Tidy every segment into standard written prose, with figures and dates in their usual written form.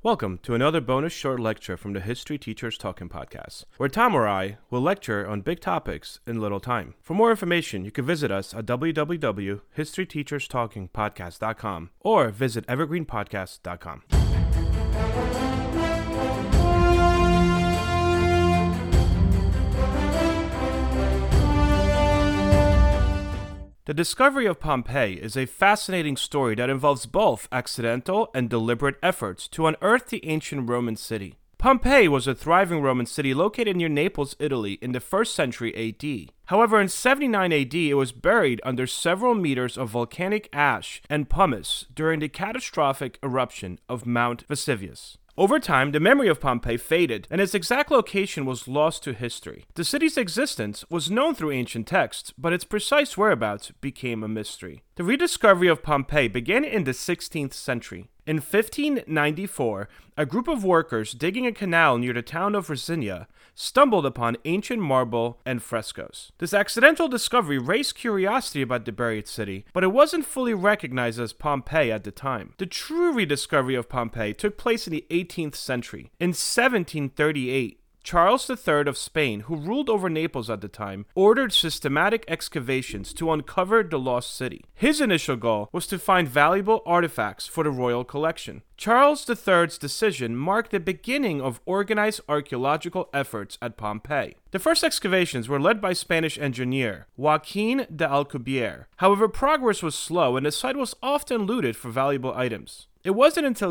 Welcome to another bonus short lecture from the History Teachers Talking Podcast, where Tom or I will lecture on big topics in little time. For more information, you can visit us at www.historyteacherstalkingpodcast.com or visit evergreenpodcast.com. The discovery of Pompeii is a fascinating story that involves both accidental and deliberate efforts to unearth the ancient Roman city. Pompeii was a thriving Roman city located near Naples, Italy in the 1st century AD. However, in 79 AD, it was buried under several meters of volcanic ash and pumice during the catastrophic eruption of Mount Vesuvius. Over time, the memory of Pompeii faded, and its exact location was lost to history. The city's existence was known through ancient texts, but its precise whereabouts became a mystery. The rediscovery of Pompeii began in the 16th century. In 1594, a group of workers digging a canal near the town of Rosinia stumbled upon ancient marble and frescoes. This accidental discovery raised curiosity about the buried city, but it wasn't fully recognized as Pompeii at the time. The true rediscovery of Pompeii took place in the 18th century. In 1738, Charles III of Spain, who ruled over Naples at the time, ordered systematic excavations to uncover the lost city. His initial goal was to find valuable artifacts for the royal collection. Charles III's decision marked the beginning of organized archaeological efforts at Pompeii. The first excavations were led by Spanish engineer Joaquin de Alcubierre. However, progress was slow and the site was often looted for valuable items. It wasn't until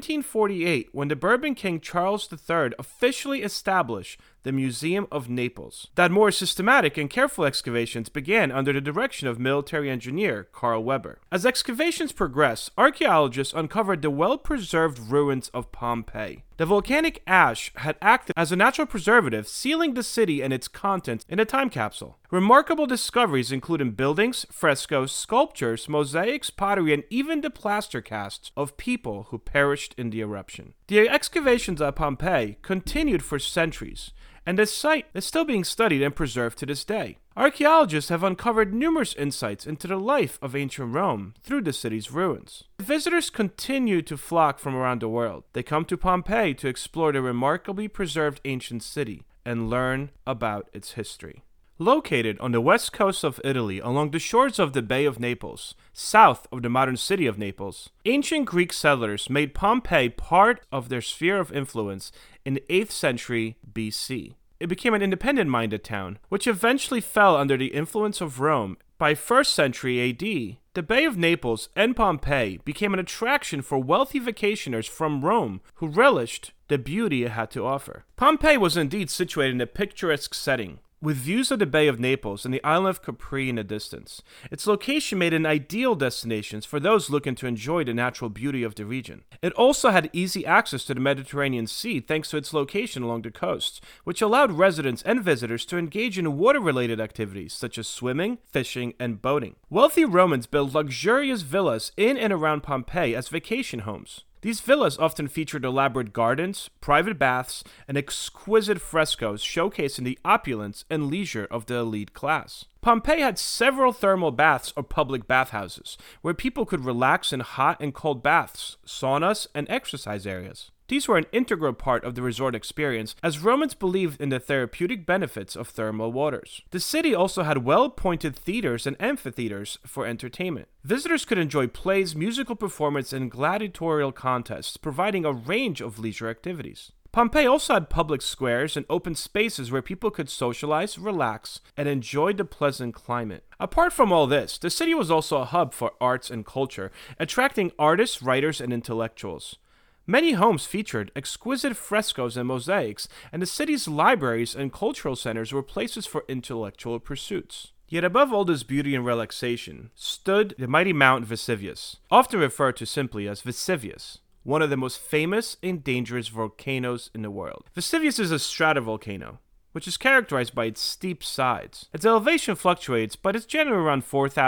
1748 when the Bourbon King Charles III officially established the Museum of Naples that more systematic and careful excavations began under the direction of military engineer Carl Weber. As excavations progressed, archaeologists uncovered the well-preserved ruins of Pompeii. The volcanic ash had acted as a natural preservative, sealing the city and its contents in a time capsule. Remarkable discoveries included buildings, frescoes, sculptures, mosaics, pottery, and even the plaster casts of people who perished in the eruption. The excavations at Pompeii continued for centuries, and the site is still being studied and preserved to this day. Archaeologists have uncovered numerous insights into the life of ancient Rome through the city's ruins. Visitors continue to flock from around the world. They come to Pompeii to explore the remarkably preserved ancient city and learn about its history. Located on the west coast of Italy along the shores of the Bay of Naples, south of the modern city of Naples, ancient Greek settlers made Pompeii part of their sphere of influence in the 8th century BC. It became an independent-minded town, which eventually fell under the influence of Rome. By 1st century AD, the Bay of Naples and Pompeii became an attraction for wealthy vacationers from Rome who relished the beauty it had to offer. Pompeii was indeed situated in a picturesque setting, with views of the Bay of Naples and the island of Capri in the distance. Its location made it an ideal destination for those looking to enjoy the natural beauty of the region. It also had easy access to the Mediterranean Sea thanks to its location along the coast, which allowed residents and visitors to engage in water-related activities such as swimming, fishing, and boating. Wealthy Romans built luxurious villas in and around Pompeii as vacation homes. These villas often featured elaborate gardens, private baths, and exquisite frescoes showcasing the opulence and leisure of the elite class. Pompeii had several thermal baths or public bathhouses, where people could relax in hot and cold baths, saunas, and exercise areas. These were an integral part of the resort experience, as Romans believed in the therapeutic benefits of thermal waters. The city also had well-appointed theaters and amphitheaters for entertainment. Visitors could enjoy plays, musical performance, and gladiatorial contests, providing a range of leisure activities. Pompeii also had public squares and open spaces where people could socialize, relax, and enjoy the pleasant climate. Apart from all this, the city was also a hub for arts and culture, attracting artists, writers, and intellectuals. Many homes featured exquisite frescoes and mosaics, and the city's libraries and cultural centers were places for intellectual pursuits. Yet above all this beauty and relaxation stood the mighty Mount Vesuvius, often referred to simply as Vesuvius, one of the most famous and dangerous volcanoes in the world. Vesuvius is a stratovolcano, which is characterized by its steep sides. Its elevation fluctuates, but it's generally around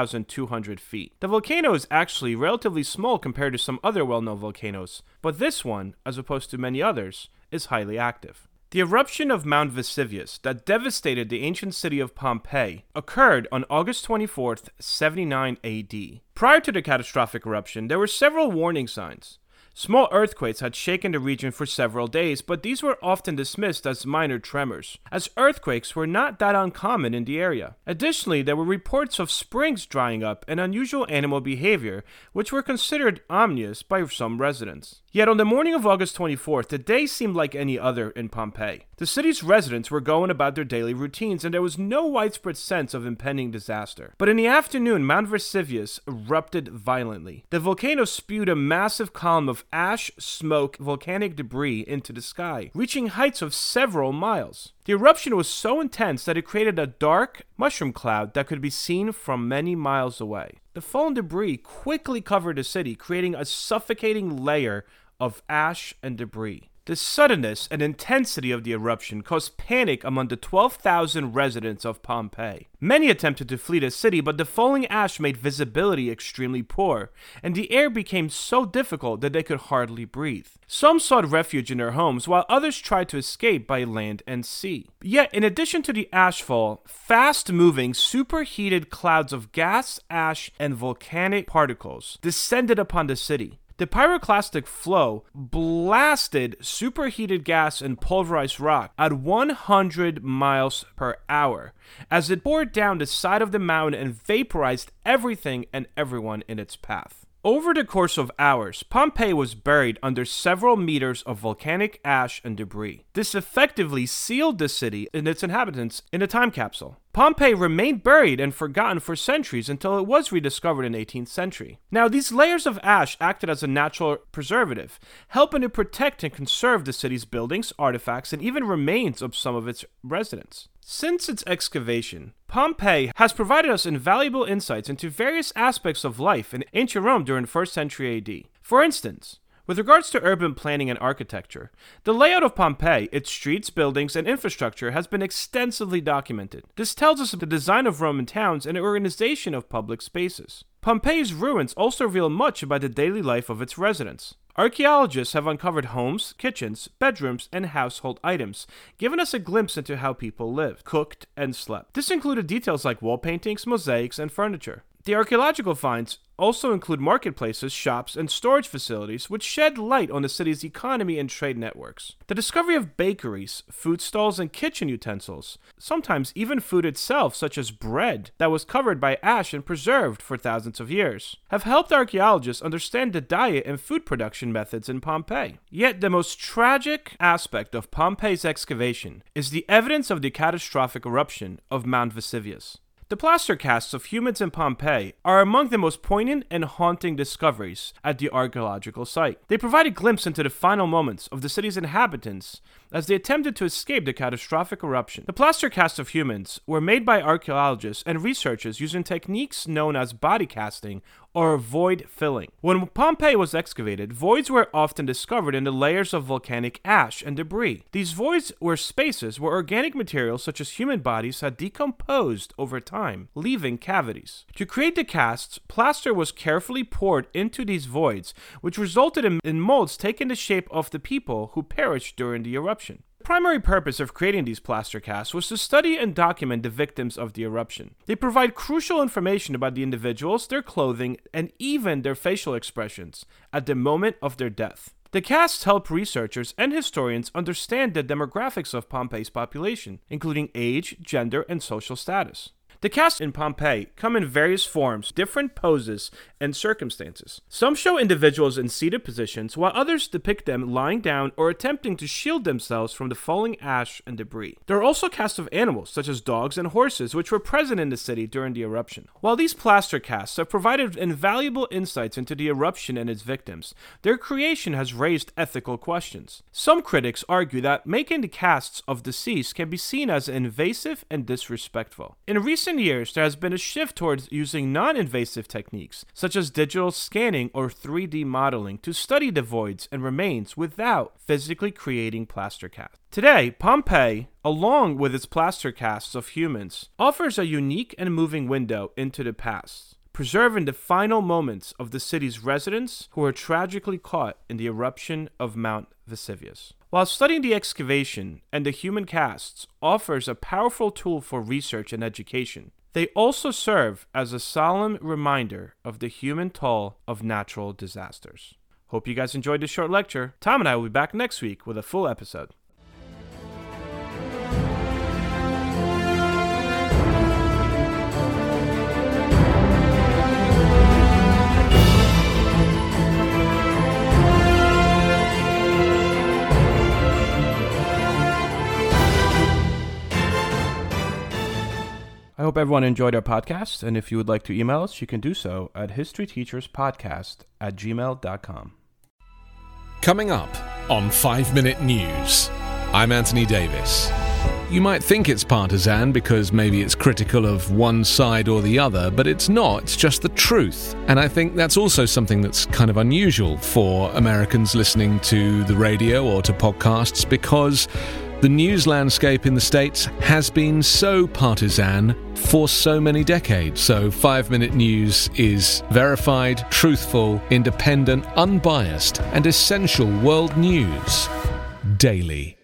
4,200 feet. The volcano is actually relatively small compared to some other well-known volcanoes, but this one, as opposed to many others, is highly active. The eruption of Mount Vesuvius that devastated the ancient city of Pompeii occurred on August 24th, 79 AD. Prior to the catastrophic eruption, there were several warning signs. Small earthquakes had shaken the region for several days, but these were often dismissed as minor tremors, as earthquakes were not that uncommon in the area. Additionally, there were reports of springs drying up and unusual animal behavior, which were considered ominous by some residents. Yet on the morning of August 24th, the day seemed like any other in Pompeii. The city's residents were going about their daily routines, and there was no widespread sense of impending disaster. But in the afternoon, Mount Vesuvius erupted violently. The volcano spewed a massive column of ash, smoke, volcanic debris into the sky, reaching heights of several miles. The eruption was so intense that it created a dark mushroom cloud that could be seen from many miles away. The fallen debris quickly covered the city, creating a suffocating layer of ash and debris. The suddenness and intensity of the eruption caused panic among the 12,000 residents of Pompeii. Many attempted to flee the city, but the falling ash made visibility extremely poor, and the air became so difficult that they could hardly breathe. Some sought refuge in their homes, while others tried to escape by land and sea. Yet, in addition to the ashfall, fast-moving, superheated clouds of gas, ash, and volcanic particles descended upon the city. The pyroclastic flow blasted superheated gas and pulverized rock at 100 miles per hour as it poured down the side of the mountain and vaporized everything and everyone in its path. Over the course of hours, Pompeii was buried under several meters of volcanic ash and debris. This effectively sealed the city and its inhabitants in a time capsule. Pompeii remained buried and forgotten for centuries until it was rediscovered in the 18th century. Now, these layers of ash acted as a natural preservative, helping to protect and conserve the city's buildings, artifacts, and even remains of some of its residents. Since its excavation, Pompeii has provided us invaluable insights into various aspects of life in ancient Rome during the 1st century AD. For instance, with regards to urban planning and architecture, the layout of Pompeii, its streets, buildings, and infrastructure has been extensively documented. This tells us the design of Roman towns and the organization of public spaces. Pompeii's ruins also reveal much about the daily life of its residents. Archaeologists have uncovered homes, kitchens, bedrooms, and household items, giving us a glimpse into how people lived, cooked, and slept. This included details like wall paintings, mosaics, and furniture. The archaeological finds also include marketplaces, shops, and storage facilities which shed light on the city's economy and trade networks. The discovery of bakeries, food stalls, and kitchen utensils, sometimes even food itself such as bread that was covered by ash and preserved for thousands of years, have helped archaeologists understand the diet and food production methods in Pompeii. Yet the most tragic aspect of Pompeii's excavation is the evidence of the catastrophic eruption of Mount Vesuvius. The plaster casts of humans in Pompeii are among the most poignant and haunting discoveries at the archaeological site. They provide a glimpse into the final moments of the city's inhabitants as they attempted to escape the catastrophic eruption. The plaster casts of humans were made by archaeologists and researchers using techniques known as body casting or void filling. When Pompeii was excavated, voids were often discovered in the layers of volcanic ash and debris. These voids were spaces where organic materials such as human bodies had decomposed over time, leaving cavities. To create the casts, plaster was carefully poured into these voids, which resulted in molds taking the shape of the people who perished during the eruption. The primary purpose of creating these plaster casts was to study and document the victims of the eruption. They provide crucial information about the individuals, their clothing, and even their facial expressions at the moment of their death. The casts help researchers and historians understand the demographics of Pompeii's population, including age, gender, and social status. The casts in Pompeii come in various forms, different poses, and circumstances. Some show individuals in seated positions, while others depict them lying down or attempting to shield themselves from the falling ash and debris. There are also casts of animals, such as dogs and horses, which were present in the city during the eruption. While these plaster casts have provided invaluable insights into the eruption and its victims, their creation has raised ethical questions. Some critics argue that making the casts of deceased can be seen as invasive and disrespectful. In recent years, there has been a shift towards using non-invasive techniques, such as digital scanning or 3D modeling, to study the voids and remains without physically creating plaster casts. Today, Pompeii, along with its plaster casts of humans, offers a unique and moving window into the past, preserving the final moments of the city's residents who were tragically caught in the eruption of Mount Vesuvius. While studying the excavation and the human casts offers a powerful tool for research and education, they also serve as a solemn reminder of the human toll of natural disasters. Hope you guys enjoyed this short lecture. Tom and I will be back next week with a full episode. I hope everyone enjoyed our podcast, and if you would like to email us, you can do so at historyteacherspodcast@gmail.com. Coming up on 5 Minute News, I'm Anthony Davis. You might think it's partisan because maybe it's critical of one side or the other, but it's not. It's just the truth. And I think that's also something that's kind of unusual for Americans listening to the radio or to podcasts, because the news landscape in the States has been so partisan for so many decades. So 5 Minute News is verified, truthful, independent, unbiased, and essential world news daily.